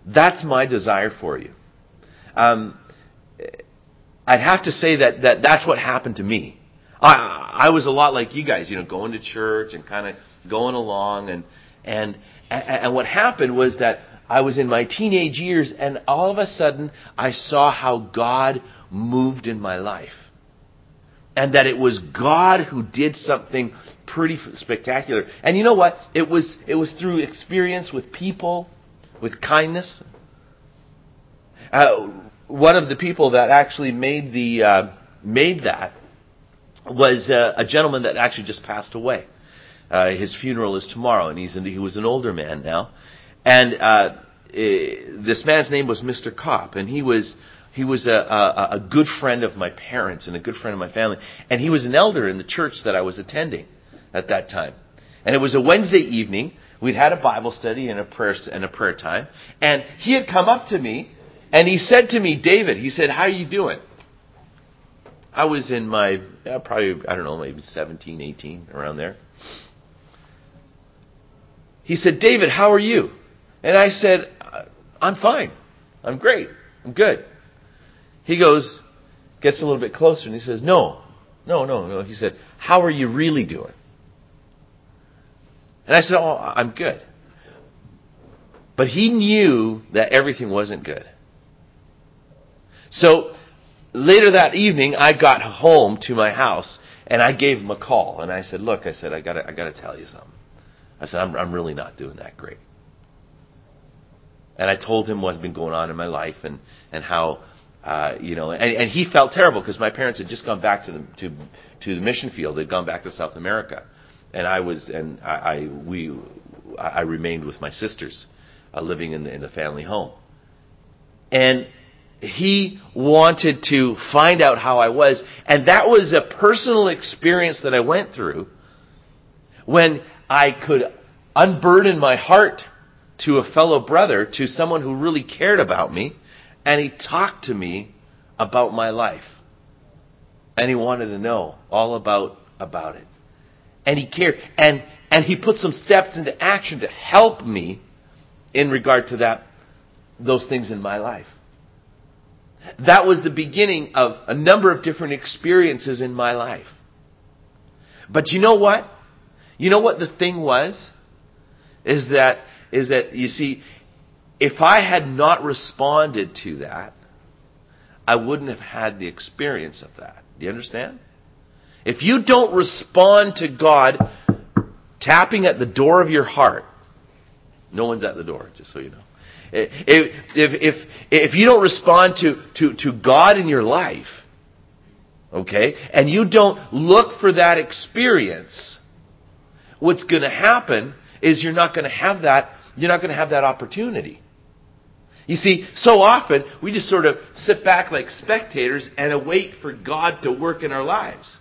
That's my desire for you. I'd have to say that's what happened to me. I was a lot like you guys, going to church and kind of going along, and what happened was that I was in my teenage years, and all of a sudden I saw how God moved in my life. And that it was God who did something pretty spectacular. And you know what? It was through experience with people, with kindness. One of the people that actually made that was a gentleman that actually just passed away. His funeral is tomorrow, and he was an older man now. And this man's name was Mr. Kopp, and he was a good friend of my parents and a good friend of my family. And he was an elder in the church that I was attending at that time. And it was a Wednesday evening. We'd had a Bible study and a prayer time. And he had come up to me, and he said to me, David, he said, how are you doing? I was in my, probably, I don't know, maybe 17, 18, around there. He said, David, how are you? And I said, I'm fine. I'm great. I'm good. He gets a little bit closer, and he says, No. He said, how are you really doing? And I said, I'm good. But he knew that everything wasn't good. So later that evening, I got home to my house, and I gave him a call. And I said, look, I got to tell you something. I said, I'm really not doing that great. And I told him what had been going on in my life and how, and he felt terrible because my parents had just gone back to the mission field. They'd gone back to South America. And I remained with my sisters, living in the family home. And he wanted to find out how I was. And that was a personal experience that I went through when I could unburden my heart to a fellow brother, to someone who really cared about me, and he talked to me about my life. And he wanted to know all about it. And he cared. And he put some steps into action to help me in regard to those things in my life. That was the beginning of a number of different experiences in my life. But you know what? You know what the thing was? Is that, you see, if I had not responded to that, I wouldn't have had the experience of that. Do you understand? If you don't respond to God tapping at the door of your heart, no one's at the door, just so you know. If you don't respond to God in your life, okay, and you don't look for that experience, what's going to happen is you're not going to have that opportunity. You see, so often we just sort of sit back like spectators and await for God to work in our lives.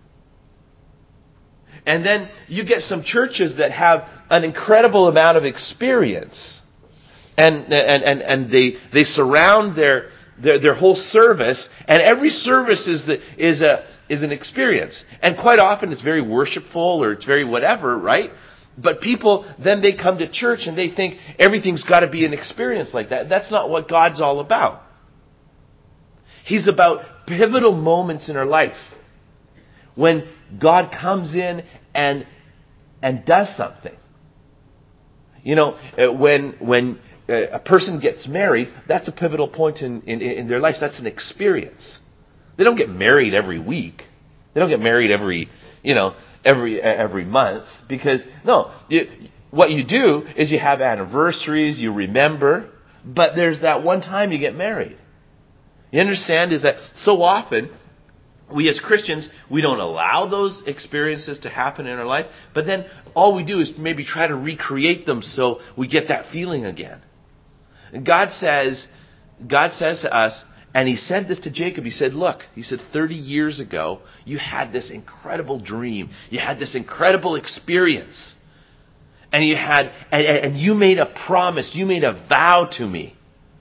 And then you get some churches that have an incredible amount of experience. And they surround their whole service, and every service is an experience. And quite often it's very worshipful or it's very whatever, right? But people, then they come to church and they think everything's got to be an experience like that. That's not what God's all about. He's about pivotal moments in our life when God comes in and does something. You know, when a person gets married, that's a pivotal point in their life. That's an experience. They don't get married every week. They don't get married every month, because what you do is you have anniversaries, you remember, but there's that one time you get married. You understand? Is that so often we as Christians, we don't allow those experiences to happen in our life, but then all we do is maybe try to recreate them so we get that feeling again. And God says to us, and He said this to Jacob, He said, look, He said, 30 years ago, you had this incredible dream. You had this incredible experience. And you made a promise, you made a vow to me.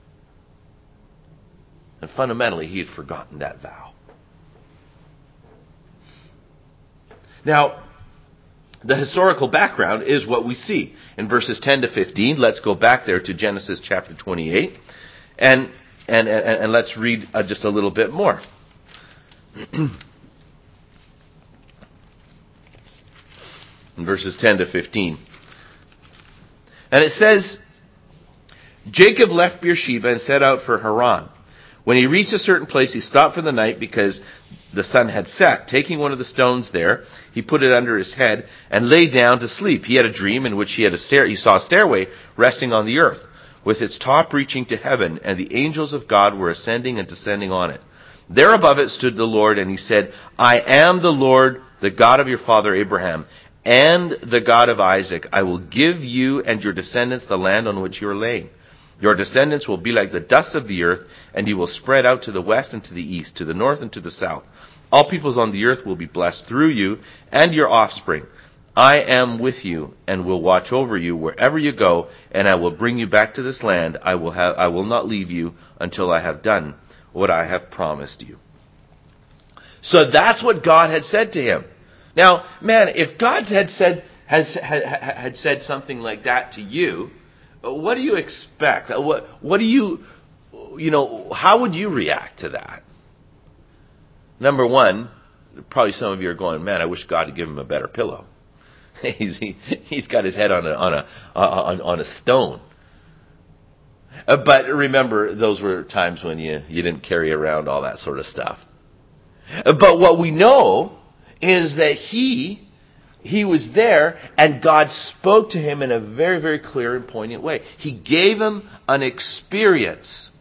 And fundamentally, He had forgotten that vow. Now, the historical background is what we see in verses 10 to 15. Let's go back there to Genesis chapter 28 and let's read just a little bit more. In verses 10 to 15. And it says, Jacob left Beersheba and set out for Haran. When he reached a certain place, he stopped for the night because the sun had set. Taking one of the stones there, he put it under his head and lay down to sleep. He had a dream in which he saw a stairway resting on the earth, with its top reaching to heaven, and the angels of God were ascending and descending on it. There above it stood the Lord, and he said, I am the Lord, the God of your father Abraham, and the God of Isaac. I will give you and your descendants the land on which you are laying. Your descendants will be like the dust of the earth, and you will spread out to the west and to the east, to the north and to the south. All peoples on the earth will be blessed through you and your offspring. I am with you and will watch over you wherever you go, and I will bring you back to this land. I will not leave you until I have done what I have promised you. So that's what God had said to him. Now, man, if God had said something like that to you, what do you expect? What do you how would you react to that? Number one, probably some of you are going, man, I wish God had given him a better pillow. He's got his head on a stone. But remember, those were times when you didn't carry around all that sort of stuff. But what we know is that he was there, and God spoke to him in a very, very clear and poignant way. He gave him an experience.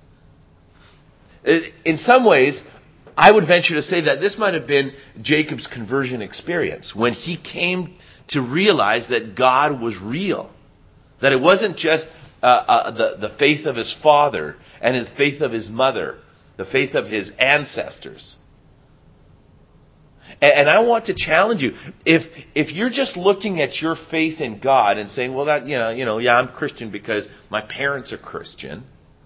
In some ways, I would venture to say that this might have been Jacob's conversion experience, when he came to realize that God was real. That it wasn't just the faith of his father and the faith of his mother, the faith of his ancestors. And I want to challenge you. If you're just looking at your faith in God and saying, well, that I'm Christian because my parents are Christian,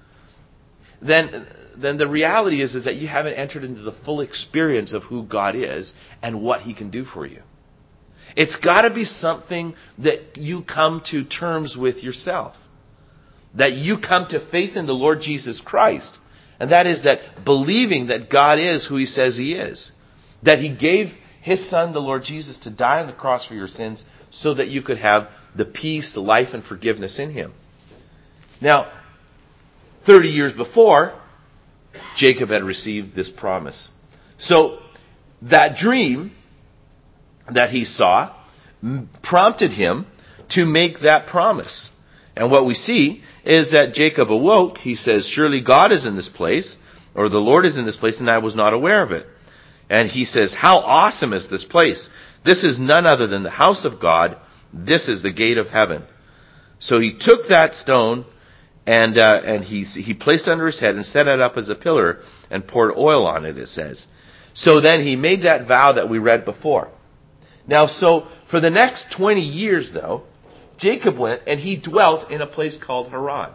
then the reality is that you haven't entered into the full experience of who God is and what he can do for you. It's got to be something that you come to terms with yourself. That you come to faith in the Lord Jesus Christ. And that is that believing that God is who he says he is. That he gave his son, the Lord Jesus, to die on the cross for your sins so that you could have the peace, the life, and forgiveness in him. Now, 30 years before, Jacob had received this promise. So, that dream that he saw prompted him to make that promise. And what we see is that Jacob awoke. He says, surely God is in this place, or the Lord is in this place, and I was not aware of it. And he says, how awesome is this place? This is none other than the house of God. This is the gate of heaven. So he took that stone and he placed it under his head and set it up as a pillar and poured oil on it, it says. So then he made that vow that we read before. Now, so for the next 20 years, though, Jacob went and he dwelt in a place called Haran.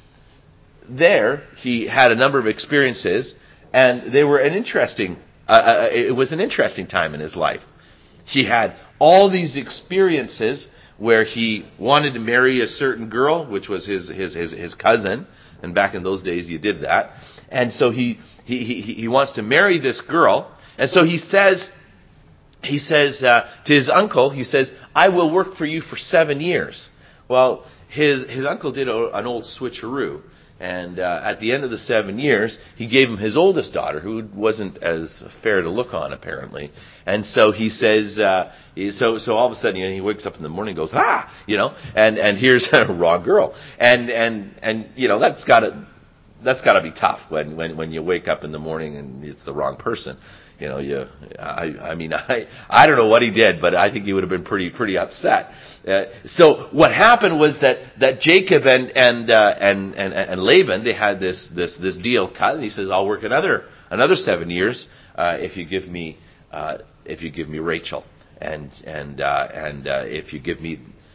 There, he had a number of experiences, and they were it was an interesting time in his life. He had all these experiences where he wanted to marry a certain girl, which was his cousin, and back in those days you did that. And so he wants to marry this girl, and so he says to his uncle, he says, I will work for you for 7 years. Well, his uncle did an old switcheroo. And at the end of the 7 years, he gave him his oldest daughter, who wasn't as fair to look on, apparently. And so he says, so all of a sudden, he wakes up in the morning and goes, and here's a wrong girl. And that's gotta be tough when you wake up in the morning and it's the wrong person. I don't know what he did, but I think he would have been pretty upset. So what happened was that Jacob and Laban, they had this deal cut, and he says, I'll work another 7 years if you give me Rachel, and if you give me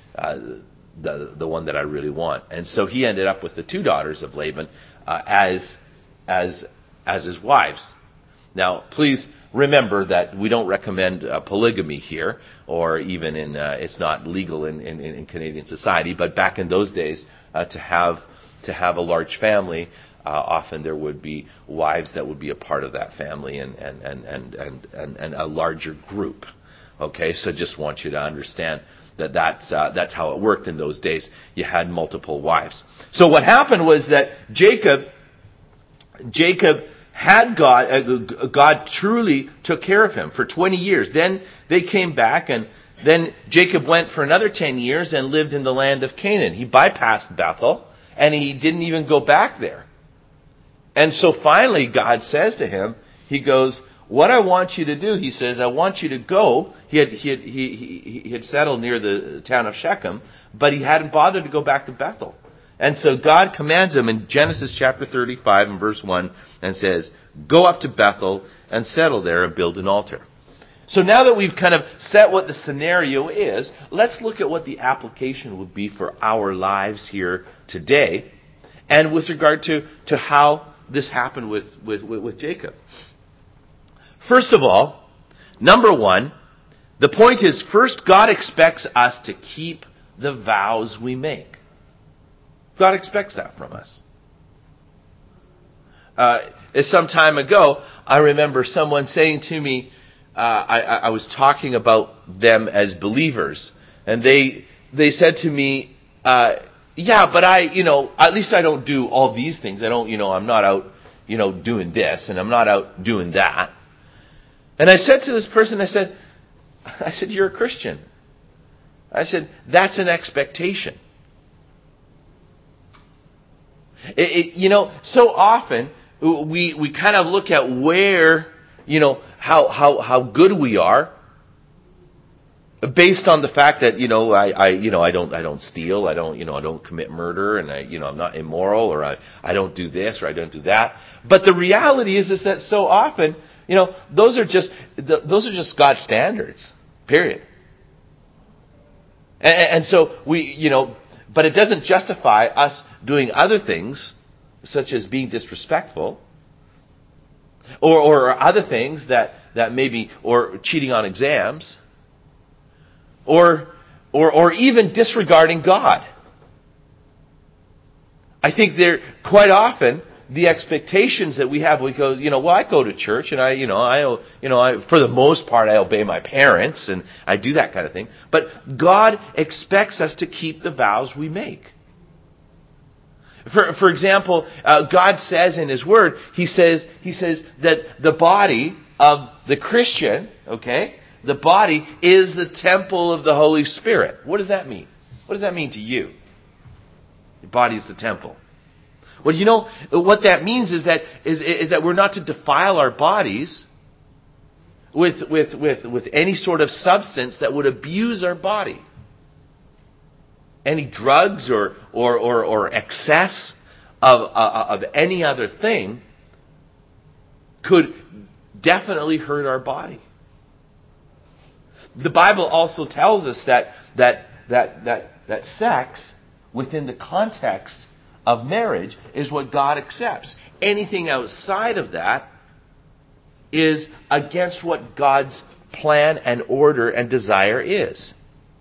the one that I really want. And so he ended up with the two daughters of Laban as his wives. Now, please remember that we don't recommend polygamy here, or even it's not legal in Canadian society. But back in those days, to have a large family, often there would be wives that would be a part of that family, and a larger group. Okay, so just want you to understand that's how it worked in those days. You had multiple wives. So what happened was that Jacob had God truly took care of him for 20 years. Then they came back, and then Jacob went for another 10 years and lived in the land of Canaan. He bypassed Bethel, and he didn't even go back there. And so finally God says to him, he goes, what I want you to do, he says, I want you to go. He had settled near the town of Shechem, but he hadn't bothered to go back to Bethel. And so God commands him in Genesis chapter 35 and verse 1 and says, go up to Bethel and settle there and build an altar. So now that we've kind of set what the scenario is, let's look at what the application would be for our lives here today, and with regard to how this happened with Jacob. First of all, number one, the point is, first, God expects us to keep the vows we make. God expects that from us. Some time ago, I remember someone saying to me, I was talking about them as believers, and they said to me, yeah, but at least I don't do all these things. I'm not out, doing this, and I'm not out doing that. And I said to this person, I said, you're a Christian. I said, that's an expectation. So often we kind of look at where, how good we are based on the fact that, I don't steal, I don't commit murder, and I'm not immoral, or I don't do this, or I don't do that. But the reality is that so often, those are just God's standards, period. And so but it doesn't justify us doing other things, such as being disrespectful, or other things that maybe, or cheating on exams, or even disregarding God. I think they're quite often the expectations that we have. We go, I go to church, and I for the most part I obey my parents, and I do that kind of thing. But God expects us to keep the vows we make. For example, God says in His Word, He says that the body of the Christian, the body is the temple of the Holy Spirit. What does that mean? What does that mean to you? Your body is the temple. Well, what that means is that we're not to defile our bodies with any sort of substance that would abuse our body. Any drugs or excess of any other thing could definitely hurt our body. The Bible also tells us that sex within the context of marriage is what God accepts. Anything outside of that is against what God's plan and order and desire is.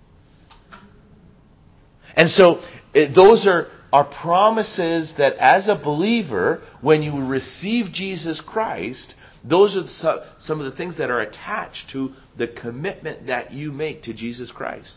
And so those are promises that as a believer, when you receive Jesus Christ, those are some of the things that are attached to the commitment that you make to Jesus Christ.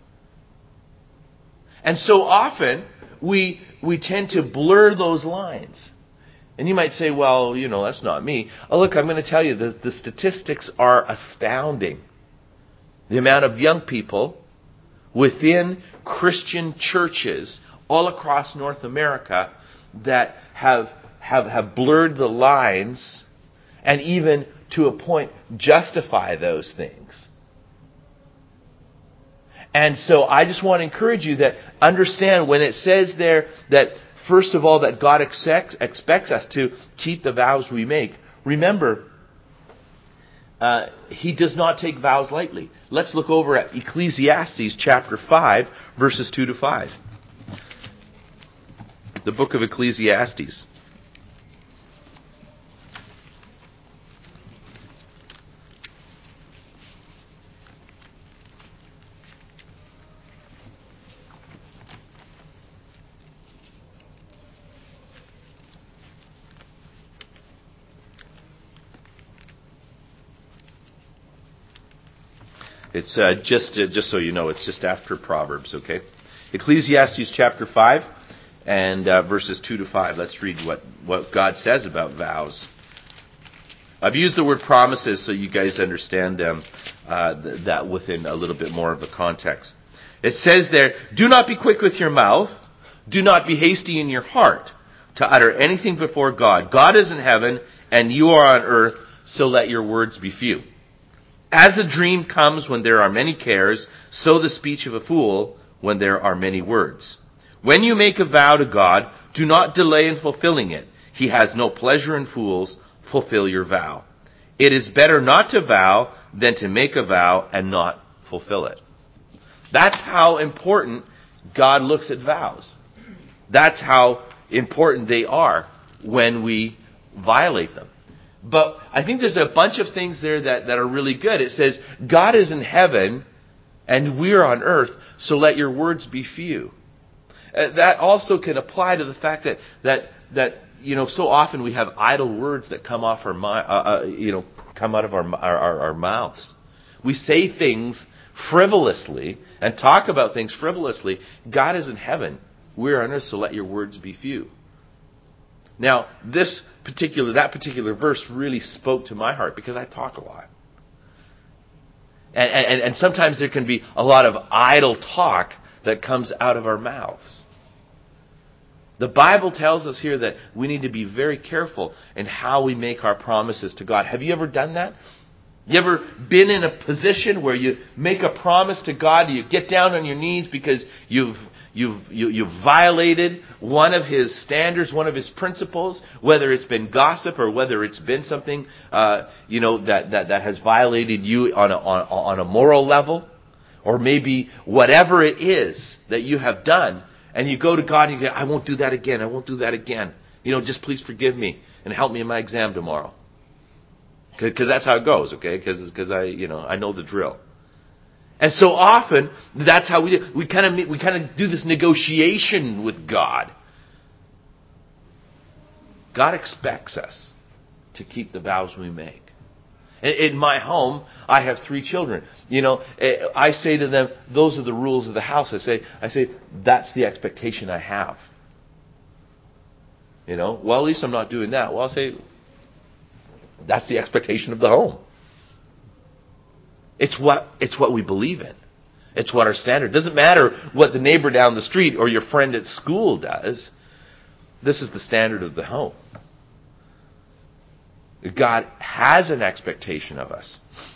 And so often, we tend to blur those lines. And you might say, well, that's not me. Oh, look, I'm going to tell you, the statistics are astounding. The amount of young people within Christian churches all across North America that have blurred the lines, and even to a point justify those things. And so I just want to encourage you that understand when it says there that first of all that God expects us to keep the vows we make. Remember, He does not take vows lightly. Let's look over at Ecclesiastes chapter 5, verses 2 to 5. The book of Ecclesiastes. It's just so you know, it's just after Proverbs, okay? Ecclesiastes chapter 5 and verses 2 to 5. Let's read what God says about vows. I've used the word promises so you guys understand that within a little bit more of the context. It says there, do not be quick with your mouth, do not be hasty in your heart to utter anything before God. God is in heaven and you are on earth, so let your words be few. As a dream comes when there are many cares, so the speech of a fool when there are many words. When you make a vow to God, do not delay in fulfilling it. He has no pleasure in fools. Fulfill your vow. It is better not to vow than to make a vow and not fulfill it. That's how important God looks at vows. That's how important they are when we violate them. But I think there's a bunch of things there that are really good. It says, God is in heaven and we're on earth, so let your words be few. That also can apply to the fact that so often we have idle words that come off come out of our mouths. We say things frivolously and talk about things frivolously. God is in heaven. We're on earth, so let your words be few. Now, that particular verse really spoke to my heart because I talk a lot. And sometimes there can be a lot of idle talk that comes out of our mouths. The Bible tells us here that we need to be very careful in how we make our promises to God. Have you ever done that? You ever been in a position where you make a promise to God, you get down on your knees because you've violated one of His standards, one of His principles, whether it's been gossip or whether it's been something that has violated you on a moral level, or maybe whatever it is that you have done, and you go to God and you go, I won't do that again. I won't do that again. Just please forgive me and help me in my exam tomorrow. Because that's how it goes, okay? Because I know the drill. And so often that's how we do. We kind of do this negotiation with God. God expects us to keep the vows we make. In my home, I have 3 children. I say to them, those are the rules of the house. I say, that's the expectation I have. Well, at least I'm not doing that. Well, I'll say, that's the expectation of the home. It's what we believe in. It's what our standard. It doesn't matter what the neighbor down the street or your friend at school does. This is the standard of the home. God has an expectation of us.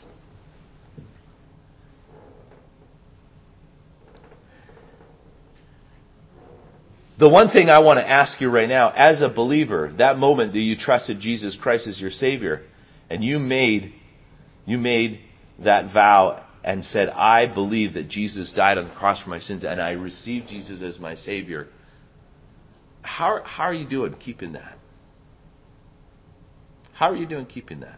The one thing I want to ask you right now, as a believer, that moment that you trusted Jesus Christ as your Savior, and you made that vow and said, I believe that Jesus died on the cross for my sins, and I received Jesus as my Savior. How are you doing keeping that? How are you doing keeping that?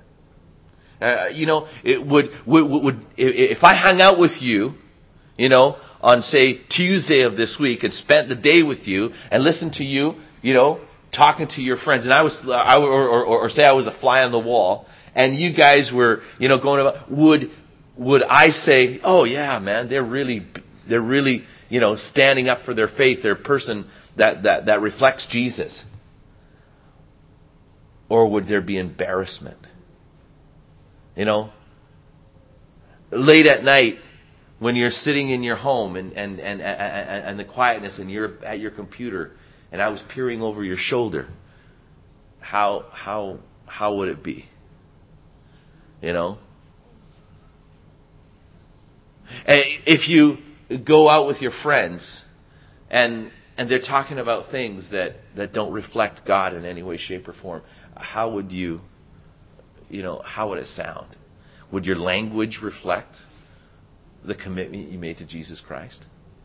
It would if I hung out with you, on say Tuesday of this week and spent the day with you and listened to you, talking to your friends, and I was a fly on the wall, and you guys were, going about, would I say, oh yeah, man, they're really, standing up for their faith, they're a person that reflects Jesus? Or would there be embarrassment? Late at night, when you're sitting in your home and the quietness, and you're at your computer, and I was peering over your shoulder, how would it be? If you go out with your friends and they're talking about things that don't reflect God in any way, shape, or form, how would how would it sound? Would your language reflect the commitment you made to Jesus Christ?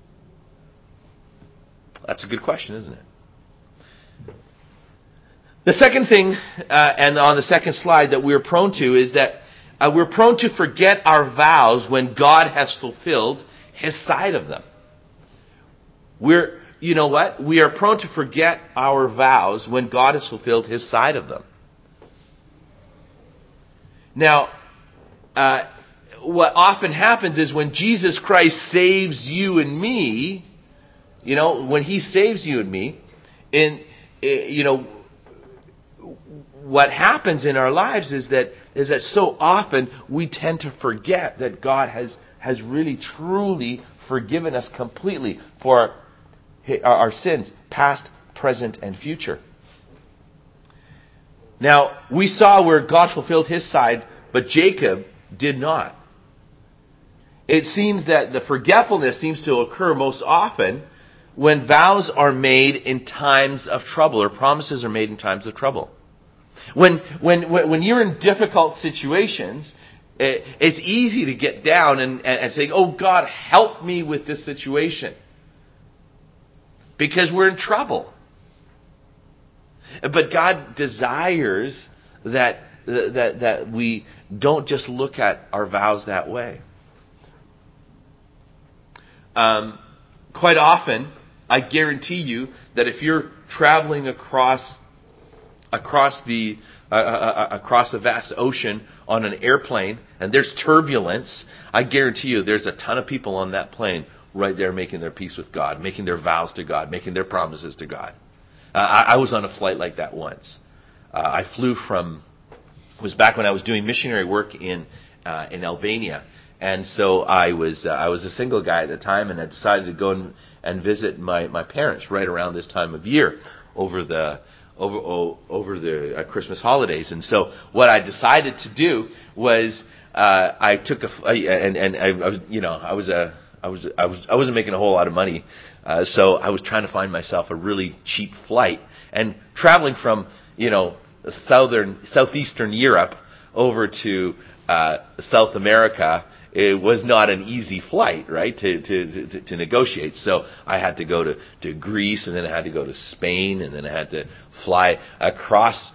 That's a good question, isn't it? The second thing, and on the second slide, that we're prone to is that we're prone to forget our vows when God has fulfilled His side of them. We are prone to forget our vows when God has fulfilled His side of them. Now, what often happens is when Jesus Christ saves you and me, when He saves you and me, what happens in our lives is that so often we tend to forget that God has really truly forgiven us completely for our sins, past, present, and future. Now, we saw where God fulfilled His side, but Jacob did not. It seems that the forgetfulness seems to occur most often when vows are made in times of trouble, or promises are made in times of trouble. When you're in difficult situations, it's easy to get down and say, "Oh God, help me with this situation," because we're in trouble. But God desires that we don't just look at our vows that way. Quite often, I guarantee you that if you're traveling across a vast ocean on an airplane and there's turbulence, I guarantee you there's a ton of people on that plane right there making their peace with God, making their vows to God, making their promises to God. I was on a flight like that once. I flew it was back when I was doing missionary work in Albania. And so I was a single guy at the time, and I decided to go and visit my parents right around this time of year over the Christmas holidays. And so what I decided to do was I took I wasn't making a whole lot of money, so I was trying to find myself a really cheap flight. And traveling from southeastern Europe over to South America, it was not an easy flight, right, to negotiate. So I had to go to Greece, and then I had to go to Spain, and then I had to fly across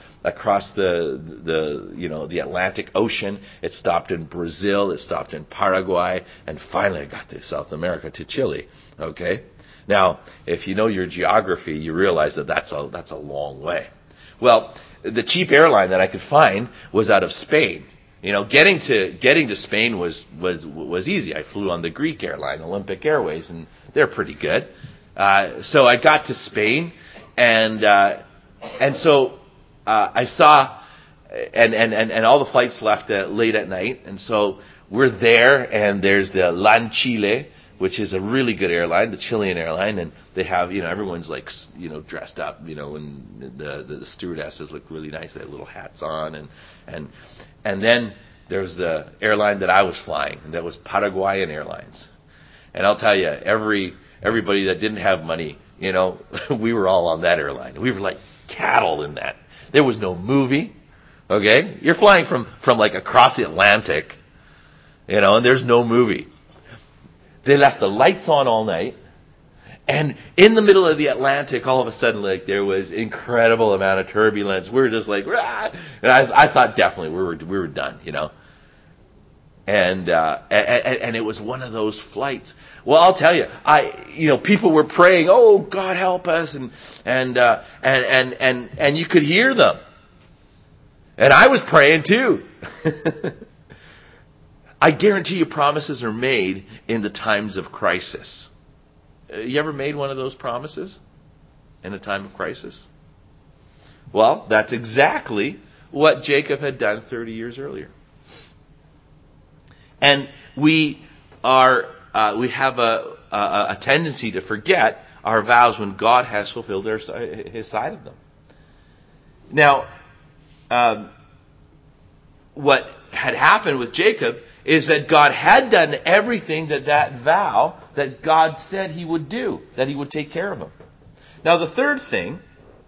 the Atlantic Ocean. It stopped in Brazil, it stopped in Paraguay, and finally I got to South America, to Chile. Okay? Now, if you know your geography, you realize that's a long way. Well, the cheap airline that I could find was out of Spain. Getting to Spain was easy. I flew on the Greek airline, Olympic Airways, and they're pretty good. So I got to Spain, and so I saw, and all the flights left late at night, and so we're there, and there's the LAN Chile, which is a really good airline, the Chilean airline, and they have, everyone's like, dressed up, and the stewardesses look really nice. They have little hats on, and then there's the airline that I was flying, and that was Paraguayan Airlines. And I'll tell you, everybody that didn't have money, we were all on that airline. We were like cattle in that. There was no movie, okay? You're flying from like across the Atlantic, and there's no movie. They left the lights on all night. And in the middle of the Atlantic, all of a sudden, there was incredible amount of turbulence. We were just like, rah! And I thought definitely we were done, And it was one of those flights. Well, I'll tell you, people were praying, "Oh, God help us," and you could hear them. And I was praying too. I guarantee you promises are made in the times of crisis. You ever made one of those promises in a time of crisis? Well, that's exactly what Jacob had done 30 years earlier. And we have a tendency to forget our vows when God has fulfilled His side of them. Now, what had happened with Jacob is that God had done everything that vow that God said He would do, that He would take care of him. Now, the third thing,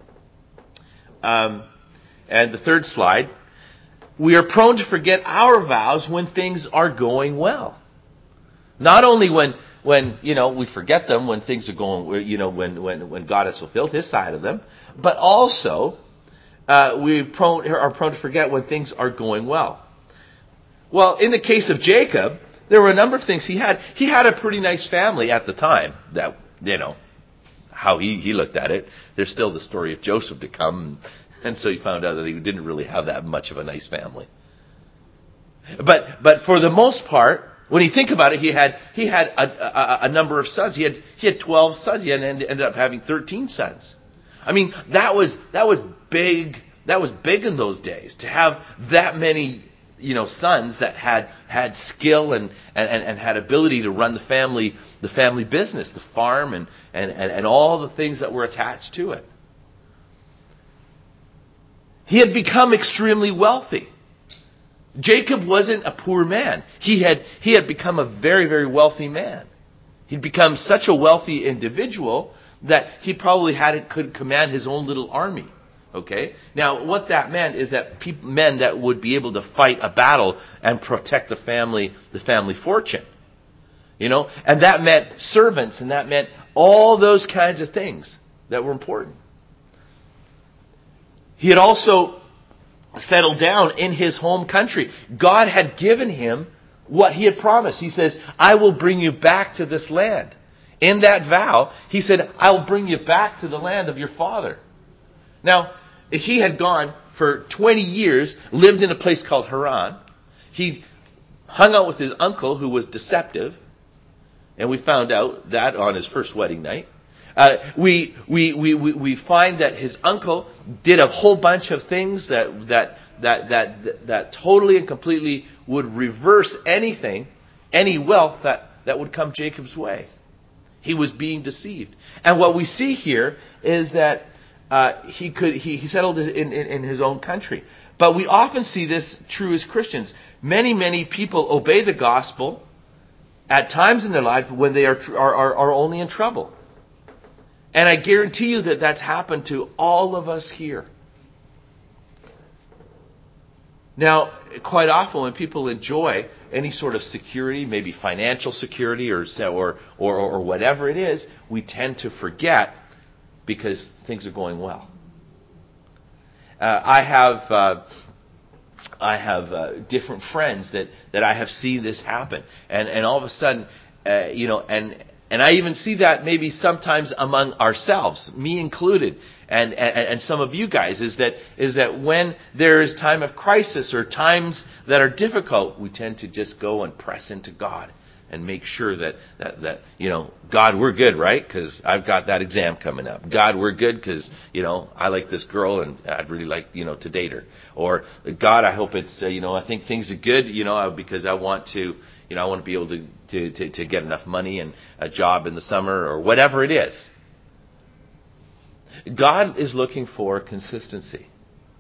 and the third slide, we are prone to forget our vows when things are going well. Not only when we forget them when things are going, when God has fulfilled His side of them, but also we are prone to forget when things are going well. Well, in the case of Jacob, there were a number of things he had. He had a pretty nice family at the time. That, how he looked at it. There's still the story of Joseph to come. And so he found out that he didn't really have that much of a nice family. But for the most part, when you think about it, he had a number of sons. He had 12 sons. He ended up having 13 sons. I mean, that was big. That was big in those days to have that many, sons that had skill and had ability to run the family business, the farm, and all the things that were attached to it. He had become extremely wealthy. Jacob wasn't a poor man. He had become a very, very wealthy man. He'd become such a wealthy individual that he probably could command his own little army. Okay? Now, what that meant is that men that would be able to fight a battle and protect the family fortune. And that meant servants, and that meant all those kinds of things that were important. He had also settled down in his home country. God had given him what he had promised. He says, I will bring you back to this land. In that vow, he said, I'll bring you back to the land of your father. Now, he had gone for 20 years, lived in a place called Haran. He hung out with his uncle who was deceptive. And we found out that on his first wedding night. We find that his uncle did a whole bunch of things that totally and completely would reverse any wealth that would come Jacob's way. He was being deceived. And what we see here is that he settled in his own country. But we often see this true as Christians. Many people obey the gospel at times in their life when they are only in trouble. And I guarantee you that that's happened to all of us here. Now, quite often when people enjoy any sort of security, maybe financial security or whatever it is, we tend to forget because things are going well. I have different friends that I have seen this happen, and all of a sudden, and I even see that maybe sometimes among ourselves, me included, and some of you guys, is that when there is time of crisis or times that are difficult, we tend to just go and press into God and make sure that God, we're good, right? Because I've got that exam coming up. God, we're good because I like this girl and I'd really like to date her. Or God, I hope it's I think things are good because I want to be able to get enough money and a job in the summer or whatever it is. God is looking for consistency.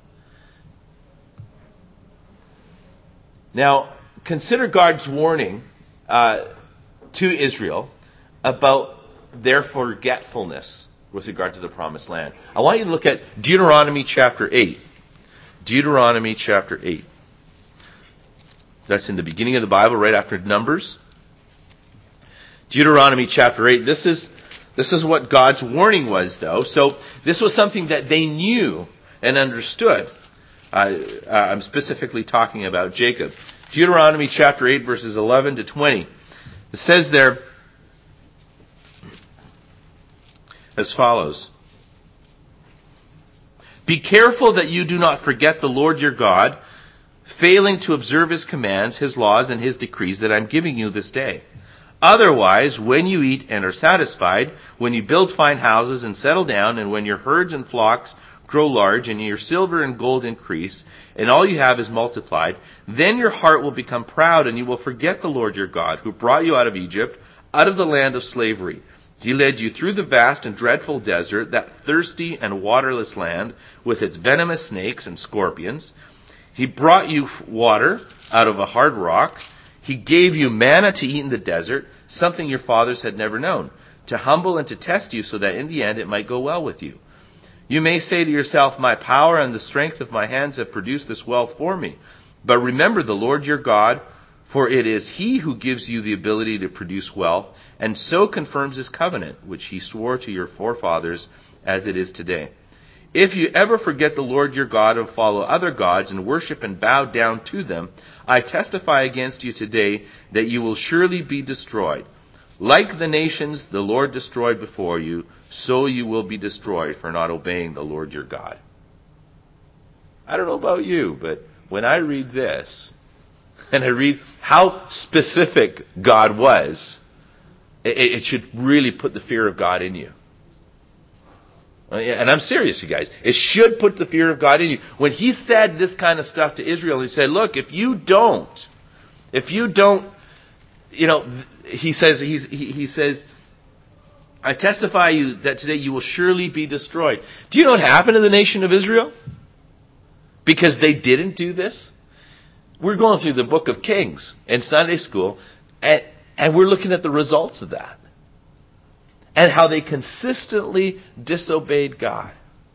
Now, consider God's warning to Israel about their forgetfulness with regard to the promised land. I want you to look at Deuteronomy chapter 8. Deuteronomy chapter 8. That's in the beginning of the Bible, right after Numbers. Deuteronomy chapter 8. This is what God's warning was, though. So this was something that they knew and understood. I'm specifically talking about Jacob. Deuteronomy chapter 8, verses 11 to 20. It says there as follows. Be careful that you do not forget the Lord your God, failing to observe his commands, his laws, and his decrees that I'm giving you this day. Otherwise, when you eat and are satisfied, when you build fine houses and settle down, and when your herds and flocks grow large, and your silver and gold increase, and all you have is multiplied, then your heart will become proud, and you will forget the Lord your God, who brought you out of Egypt, out of the land of slavery. He led you through the vast and dreadful desert, that thirsty and waterless land, with its venomous snakes and scorpions. He brought you water out of a hard rock. He gave you manna to eat in the desert, something your fathers had never known, to humble and to test you so that in the end it might go well with you. You may say to yourself, my power and the strength of my hands have produced this wealth for me. But remember the Lord your God, for it is he who gives you the ability to produce wealth, and so confirms his covenant, which he swore to your forefathers as it is today. If you ever forget the Lord your God and follow other gods and worship and bow down to them, I testify against you today that you will surely be destroyed. Like the nations the Lord destroyed before you, so you will be destroyed for not obeying the Lord your God. I don't know about you, but when I read this, and I read how specific God was, it should really put the fear of God in you. And I'm serious, you guys. It should put the fear of God in you. When he said this kind of stuff to Israel, he said, look, if you don't, he says, I testify you that today you will surely be destroyed. Do you know what happened to the nation of Israel? Because they didn't do this? We're going through the book of Kings in Sunday school, and we're looking at the results of that. And how they consistently disobeyed God.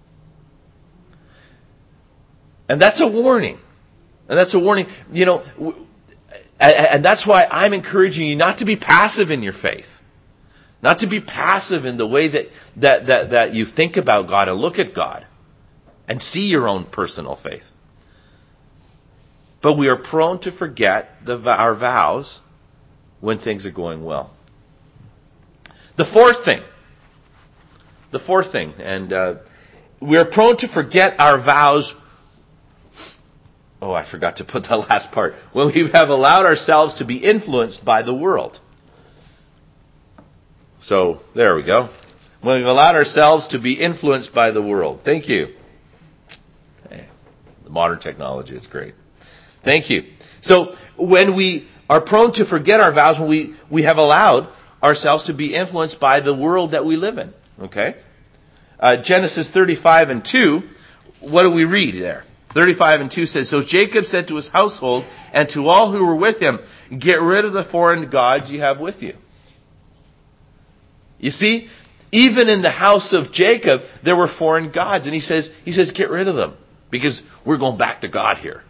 And that's a warning. And that's a warning. And that's why I'm encouraging you not to be passive in your faith. Not to be passive in the way that you think about God and look at God. And see your own personal faith. But we are prone to forget our vows when things are going well. The fourth thing, and we're prone to forget our vows. Oh, I forgot to put the last part. When we have allowed ourselves to be influenced by the world. So, there we go. When we've allowed ourselves to be influenced by the world. Thank you. Hey, the modern technology is great. Thank you. So, when we are prone to forget our vows, when we have allowed ourselves to be influenced by the world that we live in. Okay? Genesis 35 and 2, what do we read there? 35 and 2 says, So Jacob said to his household and to all who were with him, Get rid of the foreign gods you have with you. You see, even in the house of Jacob, there were foreign gods. And he says, get rid of them. Because we're going back to God here.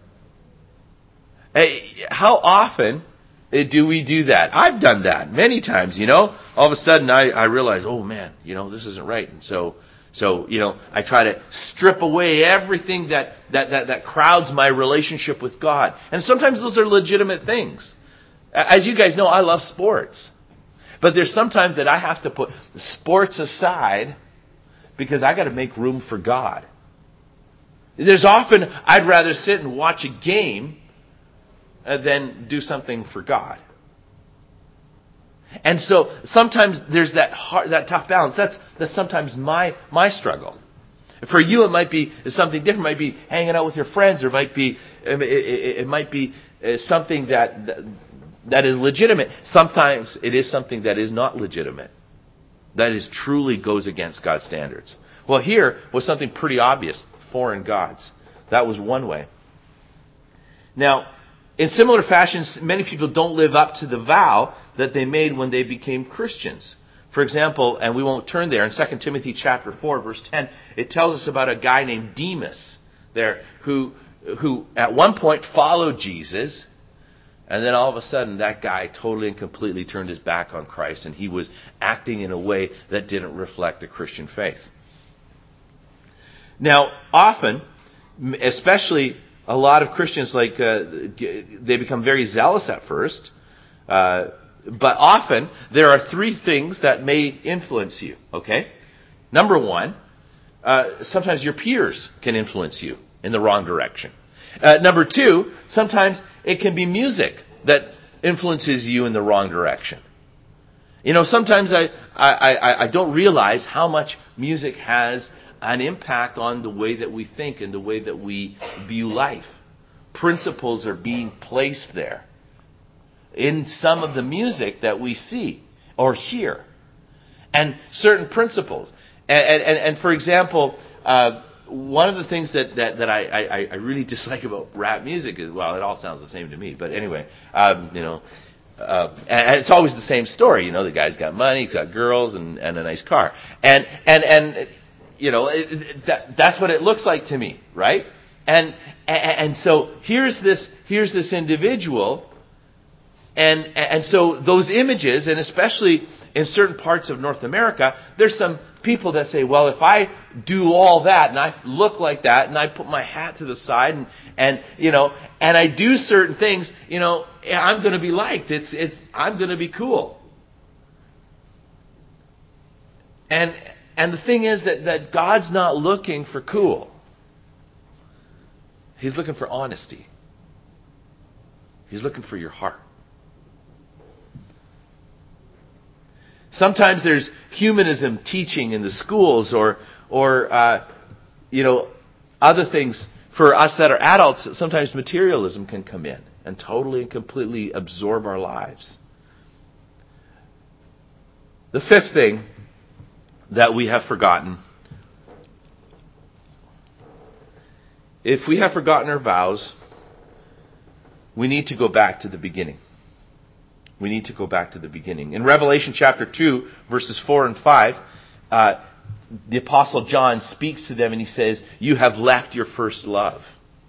How often do we do that? I've done that many times, All of a sudden I realize, oh man, this isn't right. And so, I try to strip away everything that crowds my relationship with God. And sometimes those are legitimate things. As you guys know, I love sports. But there's sometimes that I have to put sports aside because I got to make room for God. There's often I'd rather sit and watch a game than do something for God. And so sometimes there's that tough balance. That's sometimes my struggle. For you, it might be something different. It might be hanging out with your friends, or it might be something that is legitimate. Sometimes it is something that is not legitimate. That is truly goes against God's standards. Well, here was something pretty obvious: foreign gods. That was one way. Now, in similar fashion, many people don't live up to the vow that they made when they became Christians. For example, and we won't turn there, in 2 Timothy chapter 4, verse 10, it tells us about a guy named Demas there who at one point followed Jesus, and then all of a sudden that guy totally and completely turned his back on Christ, and he was acting in a way that didn't reflect a Christian faith. Now, often, especially a lot of Christians, they become very zealous at first. But often, there are three things that may influence you. Okay? Number one, sometimes your peers can influence you in the wrong direction. Number two, sometimes it can be music that influences you in the wrong direction. Sometimes I don't realize how much music has an impact on the way that we think and the way that we view life. Principles are being placed there in some of the music that we see or hear. And certain principles. And for example, one of the things that I really dislike about rap music is, well, it all sounds the same to me, but anyway, and it's always the same story. The guy's got money, he's got girls, and a nice car. And that's what it looks like to me, right? And so here's this individual, and so those images, and especially in certain parts of North America, there's some people that say, well, if I do all that and I look like that and I put my hat to the side and I do certain things, I'm going to be liked. I'm going to be cool. And the thing is that God's not looking for cool. He's looking for honesty. He's looking for your heart. Sometimes there's humanism teaching in the schools or other things. For us that are adults, sometimes materialism can come in and totally and completely absorb our lives. The fifth thing that we have forgotten, if we have forgotten our vows, we need to go back to the beginning. We need to go back to the beginning. In Revelation chapter 2, verses 4 and 5, the Apostle John speaks to them and he says, "You have left your first love."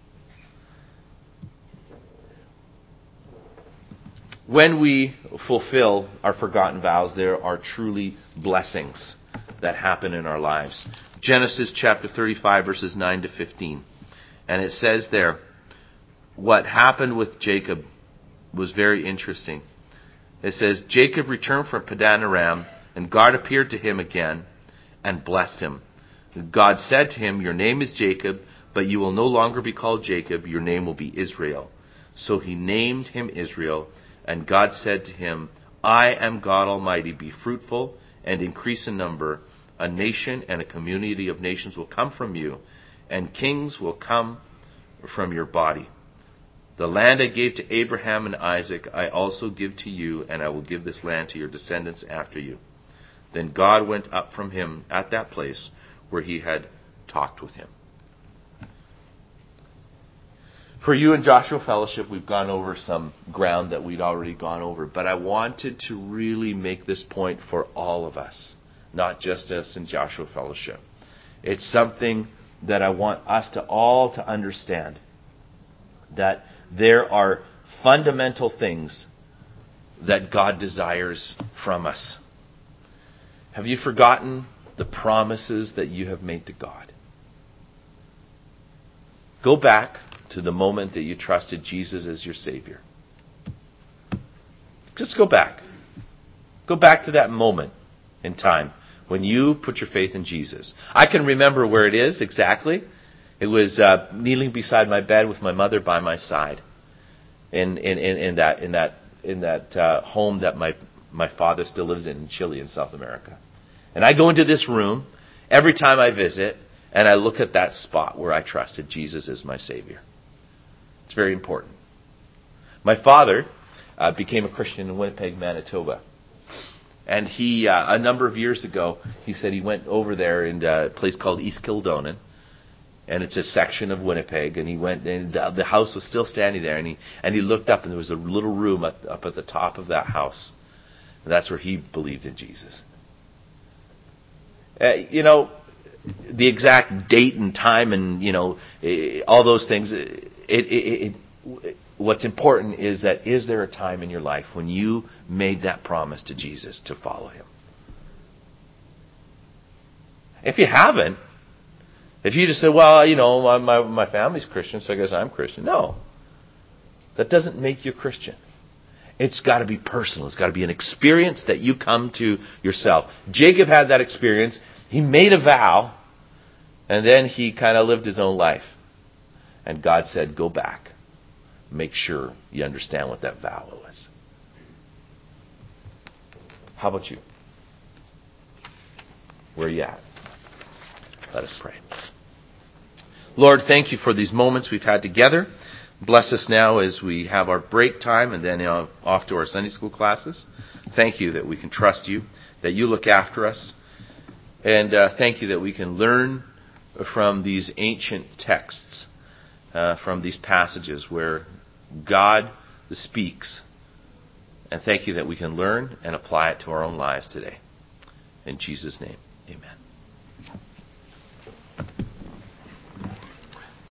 When we fulfill our forgotten vows, there are truly blessings that happen in our lives. Genesis chapter 35, verses 9 to 15. And it says there, what happened with Jacob was very interesting. It says, Jacob returned from Padan Aram, and God appeared to him again and blessed him. God said to him, "Your name is Jacob, but you will no longer be called Jacob. Your name will be Israel." So he named him Israel, and God said to him, "I am God Almighty. Be fruitful and increase in number. A nation and a community of nations will come from you, and kings will come from your body. The land I gave to Abraham and Isaac, I also give to you, and I will give this land to your descendants after you." Then God went up from him at that place where he had talked with him. For you in Joshua Fellowship, we've gone over some ground that we'd already gone over, but I wanted to really make this point for all of us, not just us in Joshua Fellowship. It's something that I want us to all to understand, that there are fundamental things that God desires from us. Have you forgotten the promises that you have made to God? Go back to the moment that you trusted Jesus as your Savior. Just go back. Go back to that moment in time when you put your faith in Jesus. I can remember where it is exactly. It was kneeling beside my bed with my mother by my side, in that home that my father still lives in Chile, in South America. And I go into this room every time I visit, and I look at that spot where I trusted Jesus as my Savior. It's very important. My father became a Christian in Winnipeg, Manitoba. And he, a number of years ago, he said he went over there in a place called East Kildonan. And it's a section of Winnipeg. And he went, and the house was still standing there. And he looked up, and there was a little room up at the top of that house. And that's where he believed in Jesus. The exact date and time and, all those things, what's important is that, is there a time in your life when you made that promise to Jesus to follow him? If you haven't, if you just say, well, my family's Christian, so I guess I'm Christian. No. That doesn't make you Christian. It's got to be personal. It's got to be an experience that you come to yourself. Jacob had that experience. He made a vow, and then he kind of lived his own life. And God said, go back. Make sure you understand what that vow was. How about you? Where are you at? Let us pray. Lord, thank you for these moments we've had together. Bless us now as we have our break time and then off to our Sunday school classes. Thank you that we can trust you, that you look after us. And thank you that we can learn from these ancient texts, from these passages where God speaks. And thank you that we can learn and apply it to our own lives today. In Jesus' name, amen.